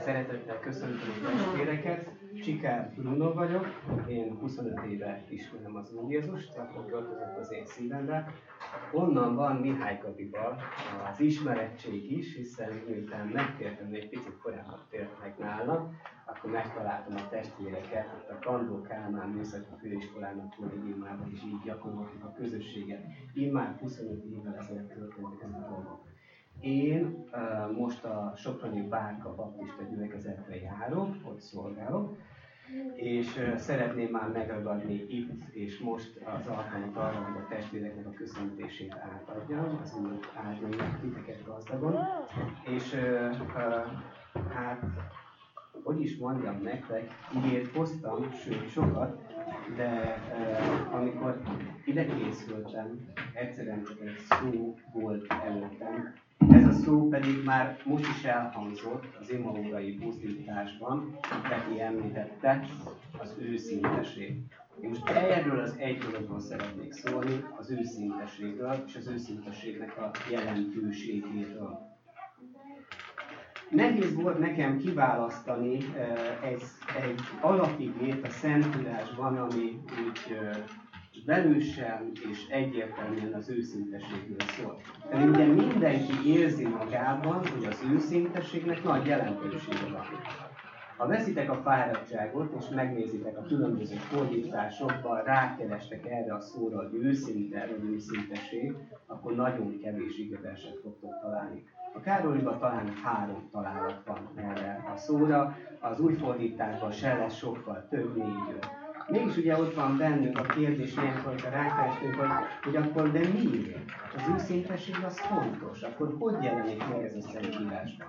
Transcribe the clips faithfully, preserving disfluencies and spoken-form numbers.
Szeretettel köszöntöm a testvéreket. Csikár Bruno vagyok, én huszonöt éve ismerem az Úr Jézust, akkor költözött az én szívembe. Onnan van Mihály Gabival az ismerettség is, hiszen miután megtértem, egy picit korábban tért meg nálam, akkor megtaláltam a testvéreket, ott a Kandó Kálmán Műszaki Főiskolának kollégiumában is így gyakoroltuk a közösséget. Immár huszonöt évvel ezelőtt történtek ezek a dolgok. Én uh, most a Soproni Bárka Baptista gyülekezetbe járok, ott szolgálok, és uh, szeretném már megragadni itt és most az alkalmat arra, hogy a testvéreknek a köszöntését átadjam, az Úr áldjon meg titeket gazdagon, és uh, uh, hát, hogy is mondjam nektek, igét hoztam, sőt sokat, de uh, amikor ide készültem, egyszerűen csak egy szó volt előttem. Ez a szó pedig már most is elhangzott az imaórai buzdításban, Peti említette, az őszinteség. Én most erről az egy dologról szeretnék szólni, az őszinteségről és az őszintességnek a jelentőségéről. Nehéz volt nekem kiválasztani egy, egy alapigét a Szentírásban, ami úgy velősen és egyértelműen az őszinteségről szól. De ugye mindenki érzi magában, hogy az őszinteségnek nagy jelentősége van. Ha veszitek a fáradtságot és megnézitek a különböző fordításokban, rákerestek erre a szóra, hogy őszinte vagy őszinteség, akkor nagyon kevés igeverset fogtok találni. A Károlyban talán három találat van erre a szóra, az új fordításban se lesz sokkal több, négy-öt. Mégis ugye ott van bennünk a kérdés, ilyenkor, hogyha rákerestünk, hogy, hogy akkor de miért? Az őszintesség az fontos, akkor hogy jelenik meg ez a Szentírásban?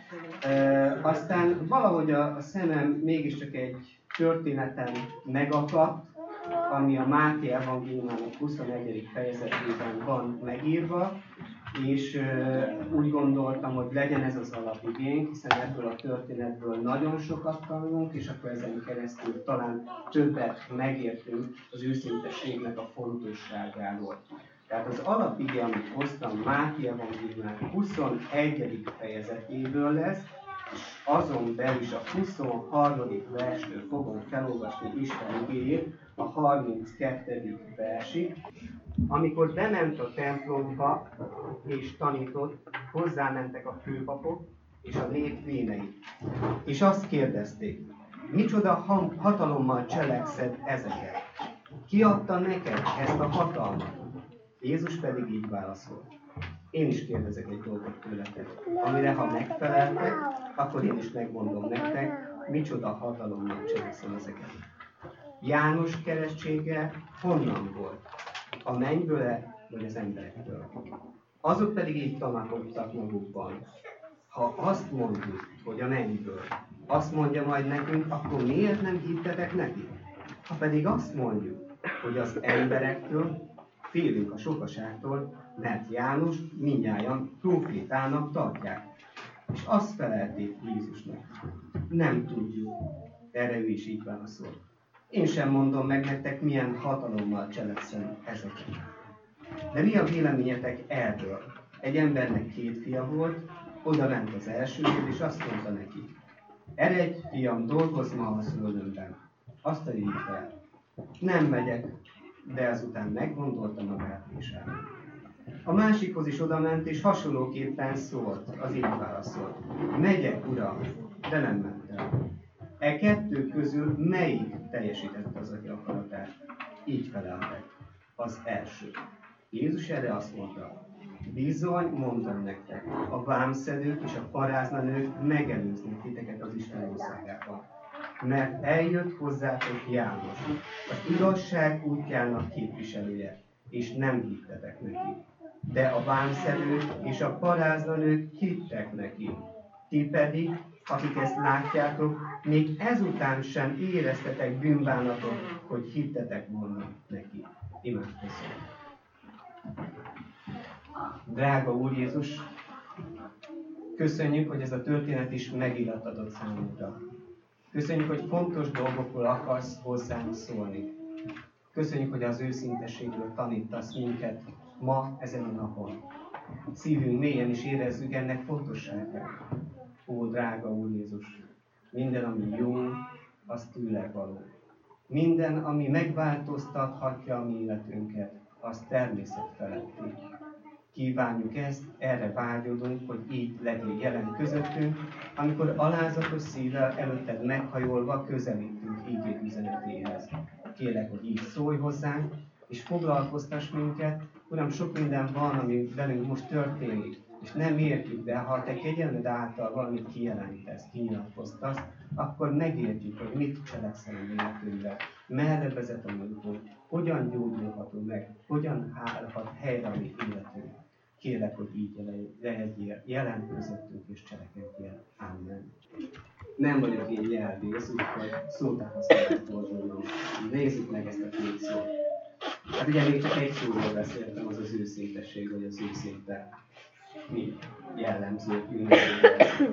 E, aztán valahogy a, a szemem mégiscsak egy történeten megakadt, ami a Máté evangéliumának huszonegyedik fejezetében van megírva, és e, úgy gondoltam, hogy legyen ez az alapigénk, hiszen ebből a történetből nagyon sokat tanulunk, és akkor ezen keresztül talán többet megértünk az őszintességnek a fontosságáról. Tehát az alapigé, amit hoztam, Máté evangéliumának huszonegyedik fejezetéből lesz, és azon belül is a huszonharmadik verstől fogom felolvasni Isten igéjét, a harminckettedik versig. Amikor bement a templomba és tanított, hozzámentek a főpapok és a nép vénei. És azt kérdezték, micsoda hatalommal cselekszed ezeket? Ki adta neked ezt a hatalmat? Jézus pedig így válaszolt. Én is kérdezek egy dolgot tőletek, amire ha megfeleltek, akkor én is megmondom nektek, micsoda hatalommal cselekszem ezeket. János keresztsége honnan volt? A mennyből-e, vagy az emberektől? Azok pedig így tanakodtak magukban. Ha azt mondjuk, hogy a mennyből, azt mondja majd nekünk, akkor miért nem hittetek neki? Ha pedig azt mondjuk, hogy az emberektől, félünk a sokaságtól, mert János mindnyájan profétának tartják. És azt felelték Jézusnak. Nem tudjuk. Erre ő is így válaszol. Én sem mondom meg nektek, milyen hatalommal cselekszem ezeket. De mi a véleményetek erről? Egy embernek két fia volt, oda ment az elsőhöz, és azt mondta neki, eredj, fiam, dolgozz ma a földömben. Azt a így fel. Nem megyek, de azután meggondolta magát, és elment. A másikhoz is oda ment, és hasonlóképpen szólt, az így válaszolt. Megyek, uram, de nem ment el. E kettő közül melyik teljesítette az atya akaratát? Így feleltek. Az első. Jézus erre azt mondta, bizony, mondom nektek, a vámszedők és a paráznanők megelőznek titeket az Isten országában. Mert eljött hozzátok János, az igazság útjának képviselője, és nem hittetek neki. De a vámszedők és a paráznanők hittek neki. Ti pedig, akik ezt látjátok, még ezután sem éreztetek bűnbánatot, hogy hittetek volna neki. Imádkozzunk. Drága Úr Jézus, köszönjük, hogy ez a történet is megirattadott számunkra. Köszönjük, hogy fontos dolgokról akarsz hozzánk szólni. Köszönjük, hogy az őszinteségről tanítasz minket ma, ezen a napon. Szívünk mélyen is érezzük ennek fontosságát. Ó, drága Úr Jézus, minden, ami jó, az tőled való. Minden, ami megváltoztathatja a mi életünket, az természetfeletti. Kívánjuk ezt, erre vágyodunk, hogy így legyél jelen közöttünk, amikor alázatos szívvel előtted meghajolva közelítünk ígéd üzenetéhez. Kérlek, hogy így szólj hozzánk, és foglalkoztass minket. Uram, sok minden van, ami velünk most történik, és nem értjük, de ha te kegyelmed által valamit kijelentesz, kinyilatkoztasz, akkor megértjük, hogy mit cselekszel a életünkben, merre vezet a múltunk, hogyan gyógyulhatunk meg, hogyan állhat helyre a mi életünk. Kérlek, hogy így legyél jelen közöttünk és cselekedjél. Amen. Nem vagyok én nyelvész, úgyhogy szótáhasználat forduljon. Nézzük meg ezt a két szót. Hát ugye még csak egy szóról beszéltem, az az őszintesség, vagy az őszinte. Mi jellemző ünnepélyek.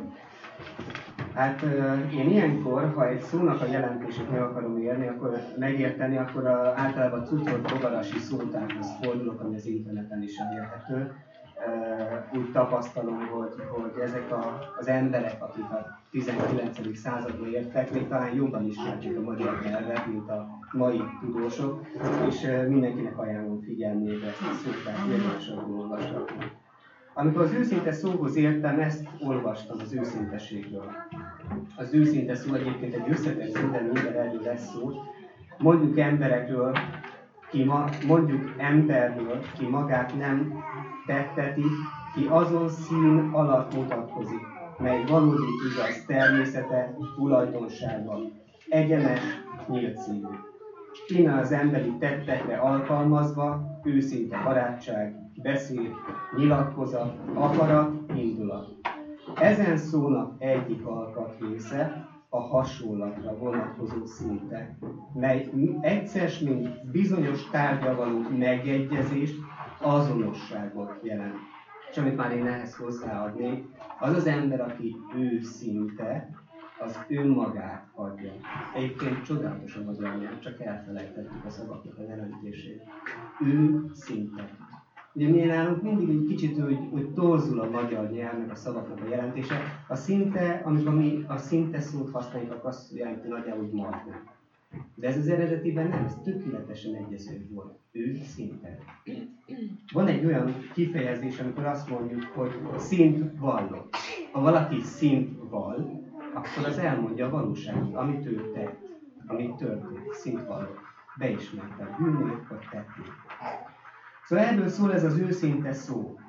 Hát én ilyenkor, ha egy szónak a jelentését meg akarom érni, akkor megérteni, akkor a, általában a Cuthort Fogarasi szótárhoz fordulok, ami az interneten is elérhető. Úgy tapasztalom, hogy, hogy ezek a, az emberek, akik a tizenkilencedik században értek, még talán jobban ismerték a magyar nyelvet, mint a mai tudósok, és mindenkinek ajánlom figyelmébe ezt a szótárt, érdemesen olvasgatni. Amikor az őszinte szóhoz értem, ezt olvastam az őszinteségről. Az őszinte szó egyébként egy összetett szó, de minden erről lesz szó. Mondjuk emberekről, ki ma, mondjuk emberről, ki magát nem tetteti, ki azon szín alatt mutatkozik, mely valódi igaz természete, tulajdonsága, egyenes, nyílt szívű. Innen az emberi tettekre alkalmazva őszinte barátság, beszéd, nyilatkozat, akarat, indulat. Ezen szónak egyik alkatrésze a hasonlatra vonatkozó szinte, mely egyszer mint bizonyos tárgya való megegyezést, azonosságot jelent. És amit már én ehhez hozzáadnék, az az ember, aki őszinte, az önmagát adja. Egyébként csodálatos a magyar nyelv, csak elfelejtettük a szavaknak a jelentését. Ő szinte. Ugye mi nálunk mindig egy kicsit úgy, úgy torzul a magyar nyelvnek a szavaknak a jelentése. A szinte, amikor mi a szinte szót használjuk, akkor azt jelenti nagyjából, hogy majdnem. De ez az eredetiben nem, ez tökéletesen egyező volt. Ő szinte. Van egy olyan kifejezés, amikor azt mondjuk, hogy szint vallott. Ha valaki szint vall, akkor az elmondja a valóságot, amit ő tett, amit történt, szint vallott. Beismerte a bűnét, vagy tettét. Szóval erről szól ez az őszinte szó.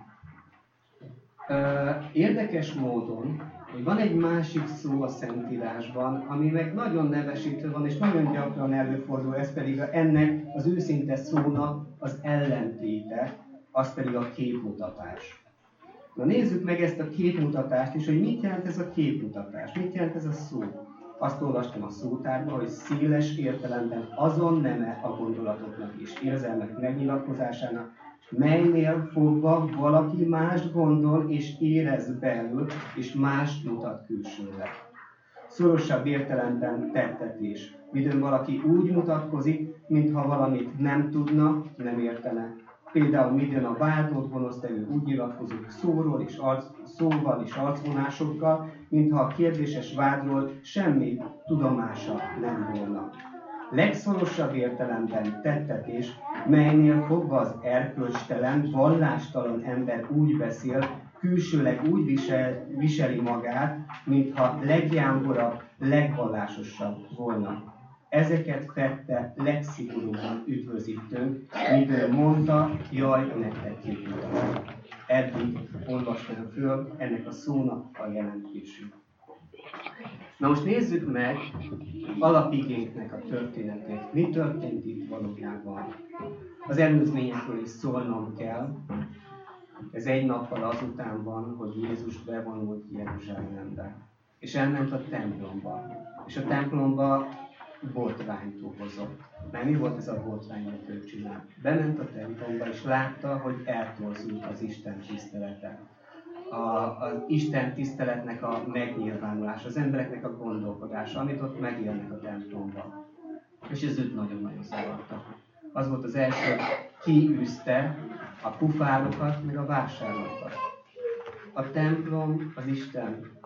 Érdekes módon, hogy van egy másik szó a Szentírásban, ami meg nagyon nevesítő van, és nagyon gyakran előfordul, ez pedig ennek az őszinte szónak az ellentéte, az pedig a képmutatás. Na nézzük meg ezt a képmutatást is, hogy mit jelent ez a képmutatás, mit jelent ez a szó. Azt olvastam a szótárban, hogy széles értelemben azon neme a gondolatoknak és érzelmek megnyilatkozásának, melynél fogva valaki mást gondol és érez belül, és mást mutat külsőleg. Szorosabb értelemben tettetés. Midőn valaki úgy mutatkozik, mintha valamit nem tudna, nem értene. Például midőn a vádlott gonosztevő úgy nyilatkozik szóról és arc, szóval és arcvonásokkal, mintha a kérdéses vádról semmi tudomása nem volna. Legszorosabb értelemben tettetés, melynél fogva az erkölcstelen, vallástalan ember úgy beszél, külsőleg úgy visel, viseli magát, mintha legjámborabb, legvallásosabb volna. Ezeket fette legszigorúbban üdvözítőnk, miből mondta, jaj, nektek képmutatom. Eddig olvastam föl ennek a szónak a jelentését. Na most nézzük meg alapigénknek a történetét. Mi történt itt valójában? Az előzményekről is szólnom kell. Ez egy nappal azután van, hogy Jézus bevonult Jeruzsálembe. És elment a templomba. És a templomba botrányt okozott. Mert mi volt ez a botrány, amit ő csinált? Bement a templomba, és látta, hogy eltorzult az Isten tisztelete. A, az Isten tiszteletnek a megnyilvánulása, az embereknek a gondolkodása, amit ott megélnek a templomban. És ez őt nagyon-nagyon zavarta. Az volt az első, kiűzte a pufárokat, meg a vásárlókat. A templom az Isten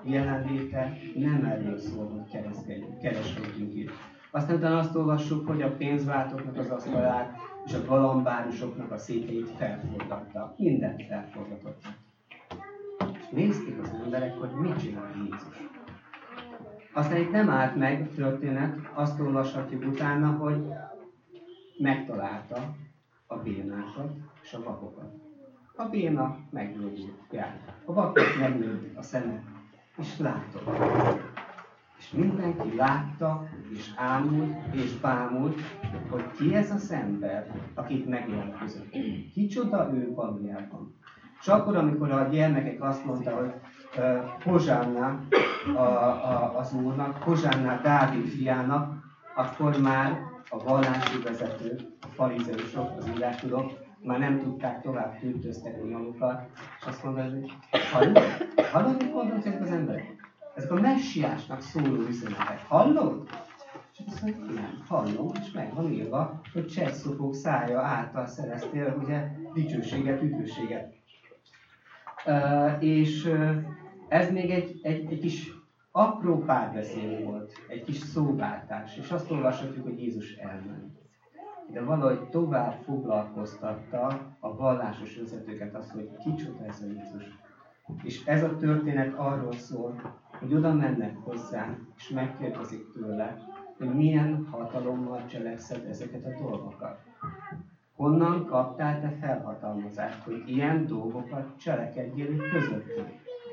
jelenléte nem elég szól, hogy kereskedjünk, kereskedjünk itt. Aztán utána azt olvassuk, hogy a pénzváltóknak az asztalát és a galambárusoknak a székeit felforgatta. Mindent felforgatott. És nézték az emberek, hogy mit csinál Jézus. Aztán itt nem állt meg a történet, azt olvashatjuk utána, hogy megtalálta a bénákat és a vakokat. A béna meggyógyult, járt. A vakok megnőtt a szeme, és látott. És mindenki látta, és ámult, és bámult, hogy ki ez az ember, akit megjelent közöttünk. Kicsoda ő valójában. És akkor, amikor a gyermekek azt mondta, hogy uh, Hozsánna a, a, az Úrnak, Hozsánna Dávid fiának, akkor már a vallási vezetők, a farizeusok, az írástudók már nem tudták tovább tűrtöztetni magukat, és azt mondták, hogy hallod? Hallod, mit mondnak ezek az emberek? Ezek a messiásnak szóló üzenetek. Hallod? És azt mondja, igen, hallom, és meg van írva, hogy csesszopók szája által szereztél, ugye, dicsőséget, üdvösséget. Uh, és uh, ez még egy, egy, egy kis apró párbeszéd volt, egy kis szóváltás, és azt olvashatjuk, hogy Jézus elment. De valahogy tovább foglalkoztatta a vallásos vezetőket az, hogy kicsoda ez a Jézus. És ez a történet arról szól, hogy oda mennek hozzá, és megkérdezik tőle, hogy milyen hatalommal cselekszed ezeket a dolgokat. Honnan kaptál te felhatalmazást, hogy ilyen dolgokat cselekedjél közöttünk?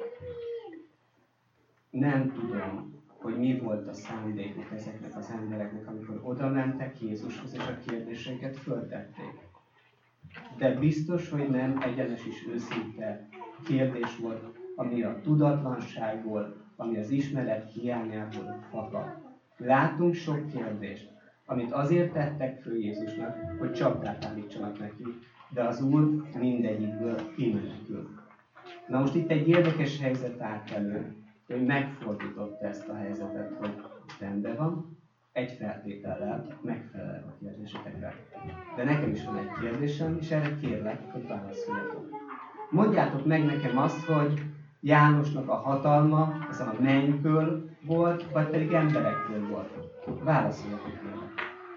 Nem tudom, hogy mi volt a szándékuk ezeknek az embereknek, amikor oda mentek Jézushoz, és a kérdéseket föltették. De biztos, hogy nem egyenes és őszinte kérdés volt, ami a tudatlanságból, ami az ismeret hiányából fakad. Látunk sok kérdést, amit azért tettek föl Jézusnak, hogy csapdát állítsanak neki, de az Úr mindegyikből kimenekül. Na most itt egy érdekes helyzet állt elő, hogy megfordította ezt a helyzetet, hogy rendben van, egy feltétellel megfelel a kérdésetekre. De nekem is van egy kérdésem, és erre kérlek, hogy válaszoljatok. Mondjátok meg nekem azt, hogy Jánosnak a hatalma, ez a mennyből volt, vagy pedig emberektől volt. Válaszoljatok meg.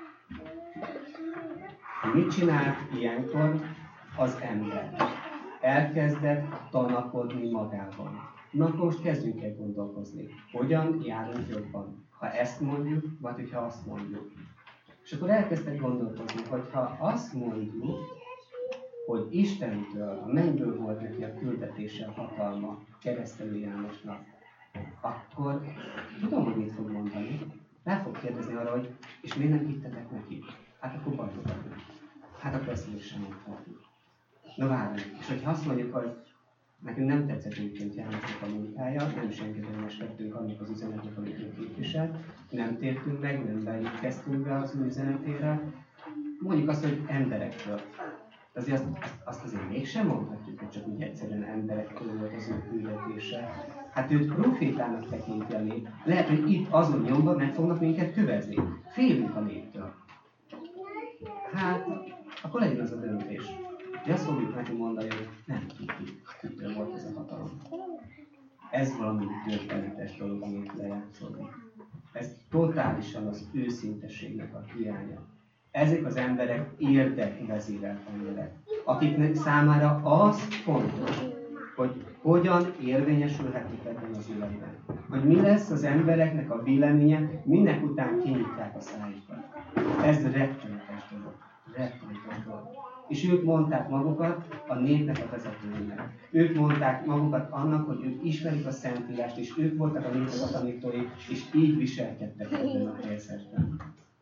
Mit csinált ilyenkor az ember? Elkezdett tanakodni magában. Na akkor most kezdjünk el gondolkozni. Hogyan járunk jobban? Ha ezt mondjuk, vagy hogyha azt mondjuk. És akkor elkezdtek gondolkozni, hogy ha azt mondjuk, hogy Istentől, a mennyből volt neki a küldetése, a hatalma, Keresztelő Jánosnak, akkor tudom, hogy mit fog mondani. El fog kérdezni arra, hogy és miért nem hittetek neki? Hát akkor bajtok vagyunk. Hát akkor ezt még sem mondhatjuk. Na várjunk. És hogyha azt mondjuk, hogy nekünk nem tetszett egyébként Jánosnak a munkája, nem is engedelmeskedtünk annak az üzenetnek, amit ő képviselt, nem tértünk meg, nem beérkeztünk be az ő üzenetére, mondjuk azt, hogy emberektől. De azért azt, azt azért mégsem mondhatjuk, hogy csak úgy egyszerűen emberektől volt az ő küldetése. Hát őt profétának tekinteni, lehet, hogy itt azon nyomban meg fognak minket kövezni. Félünk a néptől. Hát, akkor legyen az a döntés. De azt fogjuk neki mondani, hogy nem tudjuk, kitől volt ez a hatalom. Ez valami döbbenetes dolog, amit lejátszódik. Ez totálisan az őszintességnek a hiánya. Ezek az emberek érdekvezérelt emberek, akiknek számára az fontos, hogy hogyan érvényesülhetnek ebben az életben. Hogy mi lesz az embereknek a véleménye, minek után kinyitják a szájukat. Ez rettenetes dolog. Rettenetes dolog. És ők mondták magukat a népnek a vezetőinek. Ők mondták magukat annak, hogy ők ismerik a Szentírást, és ők voltak a népnek a tanítói, és így viselkedtek ebben a helyzetben.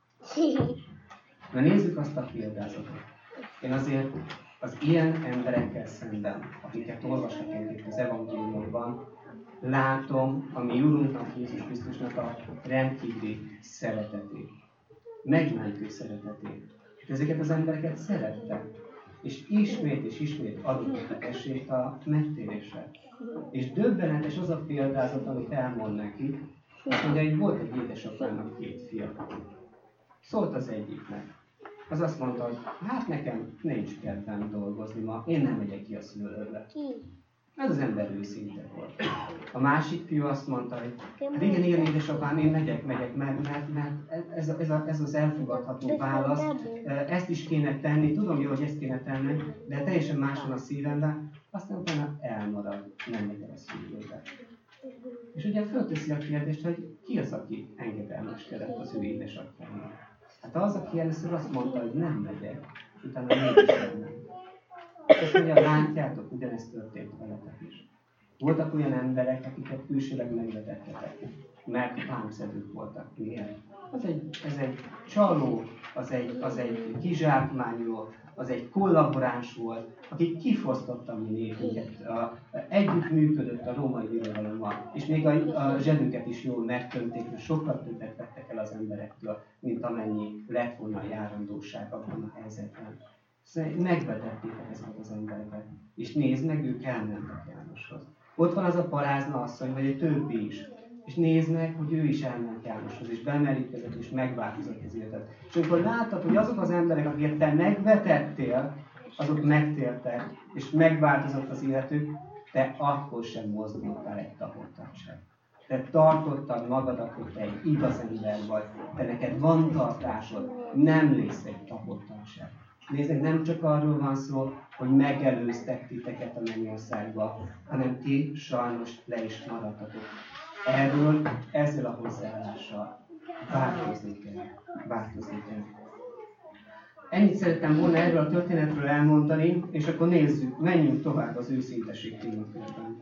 Na nézzük azt a példázatot. Én azért az ilyen emberekkel szemben, akiket olvashatunk itt az evangéliumban, látom a mi Úrunknak, Jézus Krisztusnak a rendkívüli szeretetét. Megmentő szeretetét. Ezeket az embereket szerette. És ismét és ismét adott nekik esélyt a megtérésre. És döbbenetes az a példázat, amit elmond neki, azt mondja, hogy volt egy édesapának két fia. Szólt az egyiknek. Az azt mondta, hogy hát nekem nincs kedvem dolgozni ma, én nem megyek ki a szülőbe. Ez az ember őszinte volt. A másik fiú azt mondta, hogy hát igen, igen, édesapám, én megyek, megyek, mert, mert, mert ez, ez, a, ez az elfogadható válasz, ezt is kéne tenni, tudom jó, hogy ezt kéne tenni, de teljesen más van a szívemben, aztán utána elmarad, nem megy el a szülőbe. És ugye fölteszi a kérdést, hogy ki az, aki engedelmeskedett az ő édesapjának. Hát az, aki először azt mondta, hogy nem megyek, és utána mégis nem. Azt mondja, látjátok, ugyanezt történt veletek is. Voltak olyan emberek, akiket külsőleg megvetettetek, mert páncélők voltak. Miért? Az egy, ez egy csaló, az egy, az egy kizsákmányoló, az egy kollaboráns volt, aki kifosztotta a mi népünket, a, együtt működött a római birodalommal, és még a, a zsebüket is jól megtönték, mert sokkal többet vettek el az emberektől, mint amennyi lett volna a járandóság abban a helyzetben. Szóval megvetettétek ezeket az embereket, és nézd meg, ők elmentek Jánoshoz. Ott van az a parázna asszony, vagy egy többi is. És nézd meg, hogy ő is elment Jánoshoz, és bemerítkezett, és megváltozott az életet. És amikor láttad, hogy azok az emberek, akiket te megvetettél, azok megtértek, és megváltozott az életük, te akkor sem mozdultál egy tapottat sem. Te tartottad magadat, hogy te egy igaz ember vagy, te neked van tartásod, nem lész egy tapottat sem. Nézzük, nem csak arról van szó, hogy megelőztek titeket a mennyországba, hanem ti sajnos le is maradtatok. Erről, ezzel a hozzáállással változni kell. Változni kell. Ennyit szerettem volna erről a történetről elmondani, és akkor nézzük, menjünk tovább az őszinteség témakörben.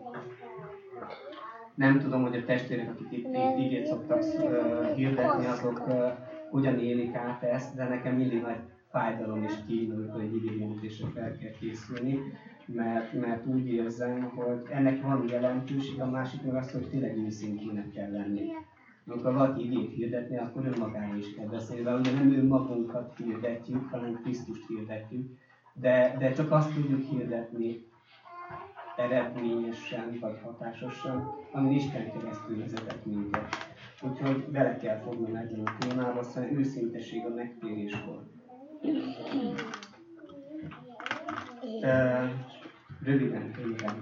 Nem tudom, hogy a testvérek, akik itt igét szoktak uh, hirdetni, azok uh, hogyan élik át ezt, de nekem mindig nagy fájdalom és kín, amikor egy igényjelentésre fel kell készülni, mert, mert úgy érzem, hogy ennek van jelentőség, a másik meg az, hogy tényleg őszintének kell lenni. Amikor valaki igét hirdetni, akkor önmagáról is kell beszélni, mert ugye nem önmagunkat hirdetjük, hanem Krisztust hirdetjük, de, de csak azt tudjuk hirdetni eredményesen vagy hatásosan, ami Isten keresztül vezetett minket. Úgyhogy bele kell fogni ebben a témába, aztán őszinteség a megtéréskor. Uh, röviden, röviden.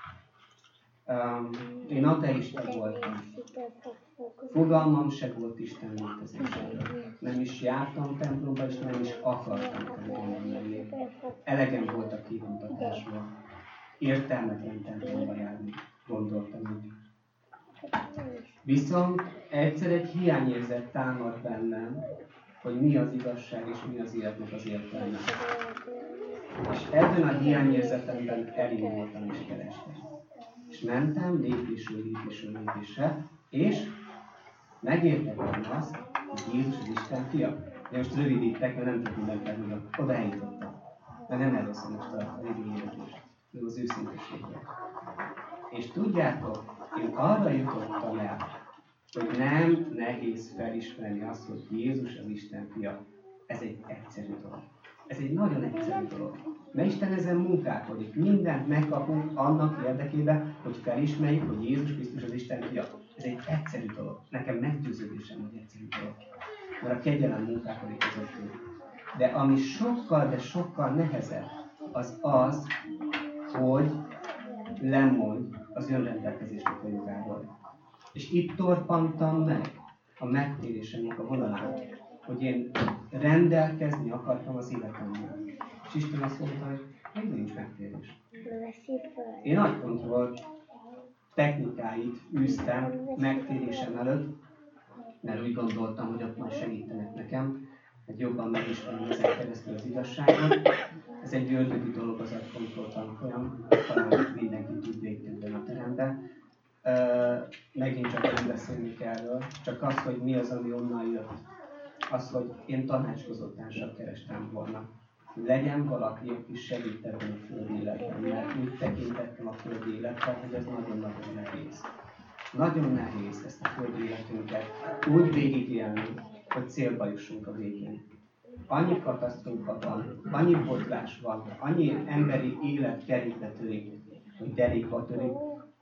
Um, én ateista voltam. Fogalmam se volt Isten létezéséről. Nem is jártam templomba, és nem is akartam templomba menni. Elegem volt a kivontatásból. Értelmetlen templomba járni, gondoltam úgy. Viszont egyszer egy hiányérzet támad bennem, hogy mi az igazság és mi az életnek az értelme. És ebben a hiányérzetemben elindultam és kerestem. És mentem lépésről lépésről lépésre, és megértettem azt, hogy Jézus az Isten fia. De most rövidítek, mert nem tudjuk megtenni, oda eljutottam. De nem először most a rövidítést, de az őszintességre. És tudjátok, én arra jutottam el, hogy nem nehéz felismerni azt, hogy Jézus az Isten fia. Ez egy egyszerű dolog. Ez egy nagyon egyszerű dolog. Mert Isten ezen munkálkodik. Mindent megkapunk annak érdekében, hogy felismerjük, hogy Jézus Krisztus az Isten fia. Ez egy egyszerű dolog. Nekem meggyőződésem, hogy egyszerű dolog. Mert a kegyelem munkálkodik közöttünk. De ami sokkal, de sokkal nehezebb, az az, hogy lemondj az önrendelkezésnek a jogáról. És itt torpantam meg a megtérésemnek a vonalán, hogy én rendelkezni akartam az életemmel. És Isten azt mondta, hogy még nincs megtérés. Én agykontroll technikáit űztem megtérésem előtt, mert úgy gondoltam, hogy ott majd segítenek nekem, hogy jobban megismerni ezen keresztül az igazságot. Ez egy ördögi dolog az agykontroll tanfolyam, talán mindenki tud végtében a teremben. Uh, megint csak nem beszélni erről, csak az, hogy mi az, ami onnan jött. Az, hogy én tanácskozottársak kerestem volna. Legyen valaki, aki segít ebben a földi életben, mert úgy tekintettem a földi életben, hogy ez nagyon-nagyon nehéz. Nagyon nehéz ezt a földi életünket úgy végigélni, hogy célba jussunk a végén. Annyi katasztrófa van, annyi botlás van, annyi emberi élet kerékbe törik, hogy derékba törik,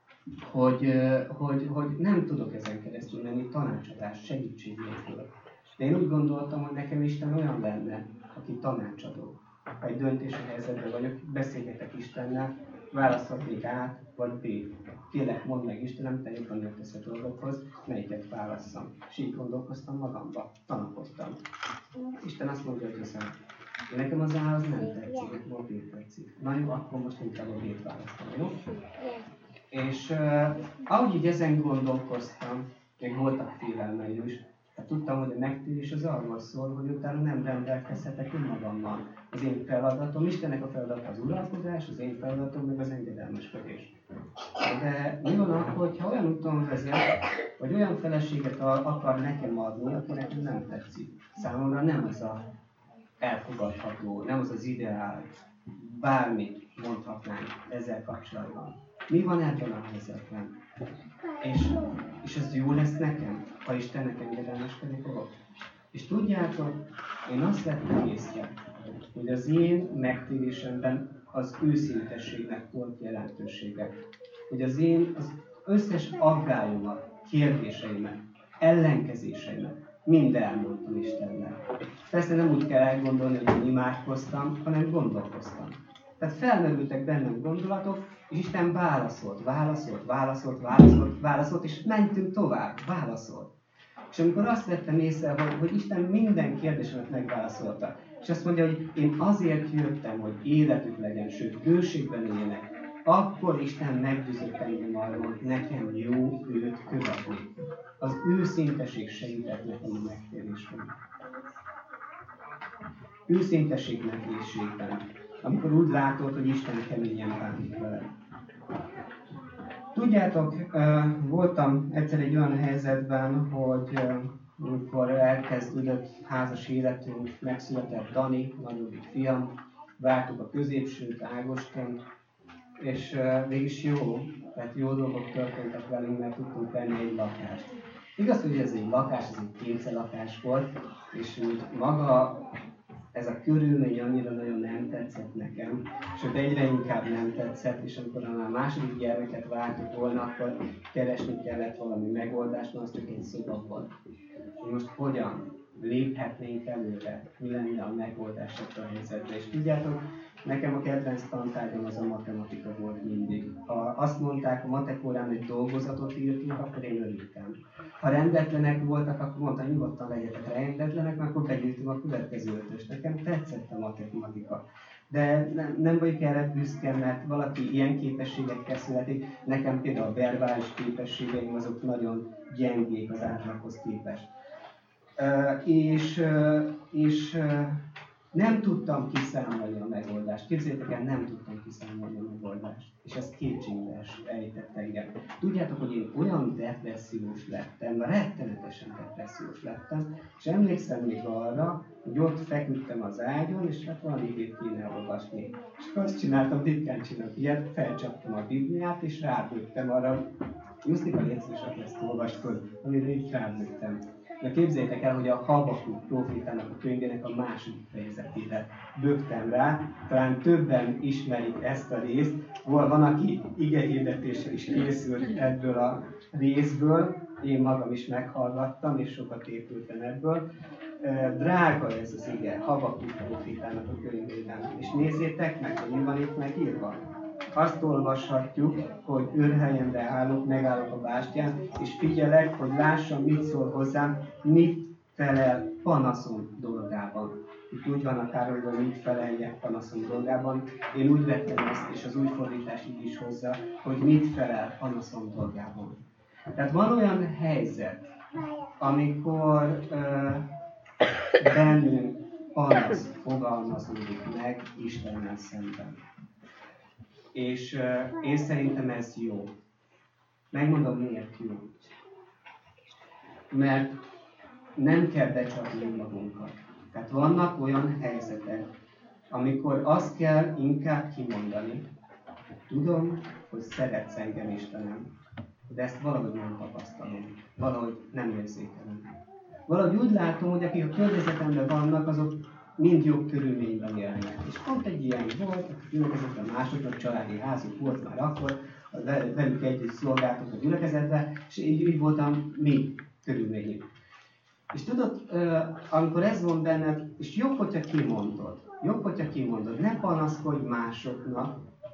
Hogy, hogy, hogy nem tudok ezen keresztül menni tanácsadás, segítség nélkül. De én úgy gondoltam, hogy nekem Isten olyan lenne, aki tanácsadó. Ha egy döntési helyzetben vagyok, beszélgetek Istennel, választhatnék át, vagy B. Kérlek, mondd meg Istenem, te jobban értesz a dolgokhoz, melyiket válasszam. És így gondolkoztam magamba, tanakodtam. Isten azt mondja, hogy az A. Nekem az A az nem tetszik, nekem a B tetszik. Na jó, akkor most inkább a B-t választom, jó? És uh, ahogy így ezen gondolkoztam, még voltak félelmeim is, hát tudtam, hogy a megtérés az arról szól, hogy utána nem rendelkezhetek önmagammal. Az én feladatom, Istennek a feladata az uralkodás, az én feladatom meg az engedelmeskedés. De mi van akkor, ha olyan úton vezet, vagy olyan feleséget akar nekem adni, akkor nekem nem tetszik. Számomra nem az a elfogadható, nem az az ideál, bármit mondhatnánk ezzel kapcsolatban. Mi van ebben a helyzetben? És, és ez jó lesz nekem, ha Istennek engedelmeskedni fogok? És tudjátok, én azt vettem észre, hogy az én megtérésemben az őszintességnek volt jelentősége. Hogy az én az összes aggályomat, kérdéseimet, ellenkezéseimet mind elmondtam Istennek. Persze nem úgy kell elgondolni, hogy én imádkoztam, hanem gondolkoztam. Tehát felmerültek bennem gondolatok, és Isten válaszolt, válaszolt, válaszolt, válaszolt, válaszolt, és mentünk tovább, válaszolt. És amikor azt vettem észre, hogy, hogy Isten minden kérdésemet megválaszolta, és azt mondja, hogy én azért jöttem, hogy életük legyen, sőt, bőségben éljenek, akkor Isten meggyőzött engem arról, hogy nekem jó őt követni. Az őszinteség segített nekem a megtérésben. Őszinteség nehézségben, amikor úgy látod, hogy Isten keményen bánik veled. Tudjátok, voltam egyszer egy olyan helyzetben, hogy amikor elkezdődött házas életünk, megszületett Dani, nagyobbik fiam, vártuk a középsőt, Ágoston, és mégis jó, tehát jó dolgok történtek velünk, mert tudtunk venni egy lakást. Igaz, hogy ez egy lakás, ez egy kétszer lakás volt, és úgy maga ez a körülmény annyira nagyon nem tetszett nekem, sőt egyre inkább nem tetszett, és amikor a második gyermeket vártuk volna, akkor keresni kellett valami megoldást, mert az csak egy szoba volt. Most hogyan léphetnénk előre, mi lenne a megoldás ebben a helyzetben? És tudjátok, nekem a kedvenc tantárgyam az a matematika volt mindig. Ha azt mondták a matek órán, hogy dolgozatot írtunk, akkor én örültem. Ha rendetlenek voltak, akkor mondtam, nyugodtan legyetek rendetlenek, mert akkor begyűjtünk a következő ötöst. Nekem tetszett a matematika. De nem, nem vagyok erre büszke, mert valaki ilyen képességekkel születik. Nekem például a verbális képességeim azok nagyon gyengék az átlaghoz képest. Uh, és, uh, és uh, nem tudtam kiszámolni a megoldást. Képzeljétek el, nem tudtam kiszámolni a megoldást. És ez kétségbe ejtett engem. Tudjátok, hogy én olyan depressziós lettem, rettenetesen depressziós lettem, és emlékszem még arra, hogy ott feküdtem az ágyon, és hát valamit kéne olvasni. És azt csináltam, titkán csináltam ilyet, felcsaptam a Bibliát, és rábögtem arra, Jusztika létszősök ezt olvast föl, amire így rábögtem. De képzeljétek el, hogy a Habakuk prófétának a könyvének a második fejezetére bögtem rá. Talán többen ismerik ezt a részt. Van, aki igehirdetéssel is készült ebből a részből. Én magam is meghallgattam, és sokat épültem ebből. Drága ez az ige, Habakuk prófétának a könyvében. És nézzétek meg, hogy mi van itt megírva. Azt olvashatjuk, hogy őrhelyemre állok, megállok a bástyán, és figyelek, hogy lássam, mit szól hozzám, mit felel panaszom dolgában. Itt úgy van akár, hogy mit feleljek panaszom dolgában. Én úgy vettem ezt, és az új fordítás így is hozzá, hogy mit felel panaszom dolgában. Tehát van olyan helyzet, amikor ö, bennünk panasz fogalmazódik meg Istennel szemben. És uh, én szerintem ez jó. Megmondom, miért jó. Mert nem kell becsapni magunkat. Tehát vannak olyan helyzetek, amikor azt kell inkább kimondani, tudom, hogy szeretsz engem, Istenem, de ezt valahogy nem tapasztalom, valahogy nem érzékelem. Valahogy úgy látom, hogy akik a környezetemben vannak, azok mind jobb körülményben élnek. És pont egy ilyen volt, a gyülekezetben másoknak családi házuk volt már akkor, velük együtt szolgáltak a gyülekezetbe, és így, így voltam mi körülményünk. És tudod, amikor ez van benned, és jobb, hogyha kimondod, jobb, hogyha kimondod, ne panaszkodj másoknak,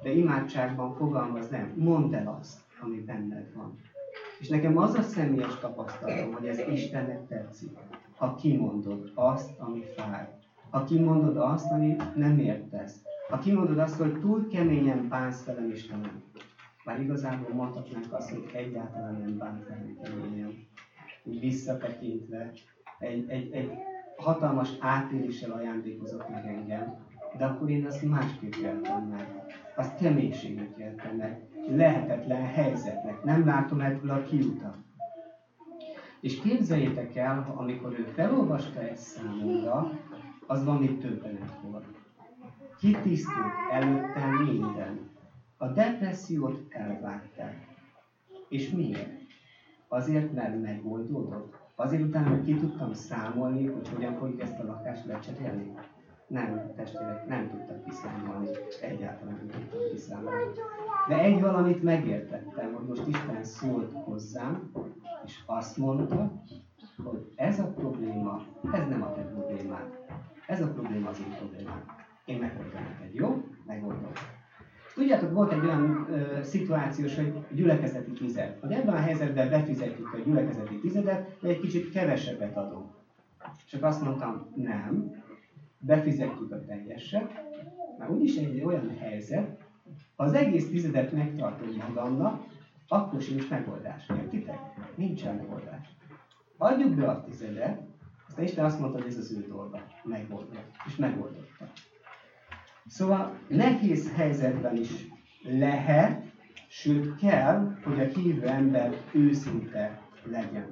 de imádságban fogalmaz nem. Mondd el azt, ami benned van. És nekem az a személyes tapasztalatom, hogy ez Istennek tetszik, ha kimondod azt, ami fáj. Ha kimondod azt, amit nem értesz. Ha kimondod azt, hogy túl keményen bánsz velem, Istenem. Bár igazából mondhatnánk azt, hogy egyáltalán nem bánt velem keményen. Úgy visszatekintve, egy, egy, egy hatalmas átéléssel ajándékozott meg engem, de akkor én azt másképp éltem meg. Azt keménységnek éltem meg. Lehetetlen helyzetnek. Nem látom ebből a kiutat. És képzeljétek el, amikor ő felolvasta ezt számomra, az valami többenet volt. Kitisztult előttem minden. A depressziót elvágták. És miért? Azért, mert megoldódott. Azért utána, hogy ki tudtam számolni, hogy hogyan fogjuk ezt a lakást lecserélni. Nem, testvérek, nem tudtak kiszámolni. Egyáltalán nem tudtam kiszámolni. De egy valamit megértettem, hogy most Isten szólt hozzám, és azt mondta, hogy ez a probléma, ez nem a te problémád. Ez a probléma az én problémám. Én megoldom neked, jó? Megoldom. Tudjátok, volt egy olyan ö, szituációs, hogy gyülekezeti tized. Hogy ebben a helyzetben befizetjük a gyülekezeti tizedet, de egy kicsit kevesebbet adunk. Csak azt mondtam, nem, befizetjük a teljeset, mert úgyis egy olyan helyzet, ha az egész tizedet megtartom magamnak, akkor sincs megoldás. Értitek? Nincsen megoldás. Adjuk be a tizedet, aztán Isten azt mondta, hogy ez az ő dolga. Megoldja. És megoldotta. Szóval nehéz helyzetben is lehet, sőt kell, hogy a hívő ember őszinte legyen.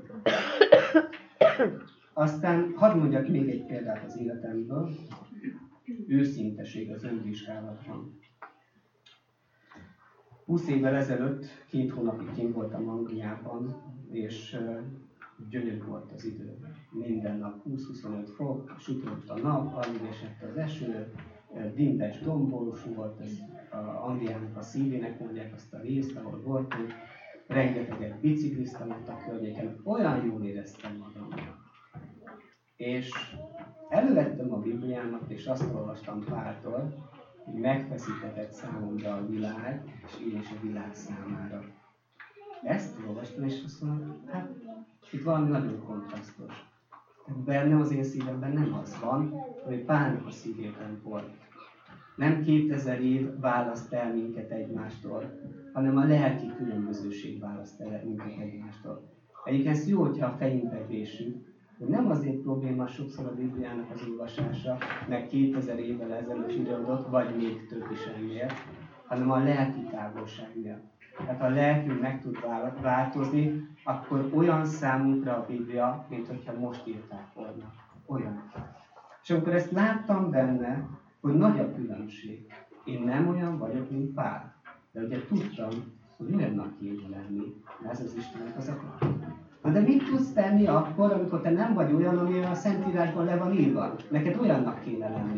Aztán hadd mondjak még egy példát az életemből. Őszinteség az önvizsgálatban. húsz évvel ezelőtt két hónapig kint voltam Angliában, és gyönyörű volt az idő. Minden nap húsz-huszonöt fok, sütött a nap, alig esett az eső, dintes domborúsú volt, ez a Angliának a szívének mondják azt a részt, ahol voltunk. Rengeteget bicikliztem ott a környéken, olyan jól éreztem magam. És elővettem a Bibliámat, és azt olvastam Páltól, hogy megfeszítetett számomra a világ, és én is a világ számára. Ezt olvastam, és azt mondom, hát itt valami nagyon kontrasztos. Benne az én szívemben nem az van, ami Pálnak a szívében volt. Nem kétezer év választ el minket egymástól, hanem a lelki különbözőség választ el minket egymástól. Egyébként ez jó, hogyha a fejünkbe vésünk, hogy nem azért probléma sokszor a Bibliának az olvasása, mert kétezer évvel ezelőtt íródott, vagy még több is ennél, hanem a lelki távolság miatt. Tehát ha a lelkünk meg tud változni, akkor olyan számunkra a Biblia, mint hogyha most írták volna. Olyan. És amikor ezt láttam benne, hogy nagy a különbség. Én nem olyan vagyok, mint Pál. De ugye tudtam, hogy olyannak kéne lenni, mert ez az Istennek az akarat. Na de mit tudsz tenni akkor, amikor te nem vagy olyan, ami a Szentírásban le van írva? Neked olyannak kéne lenni.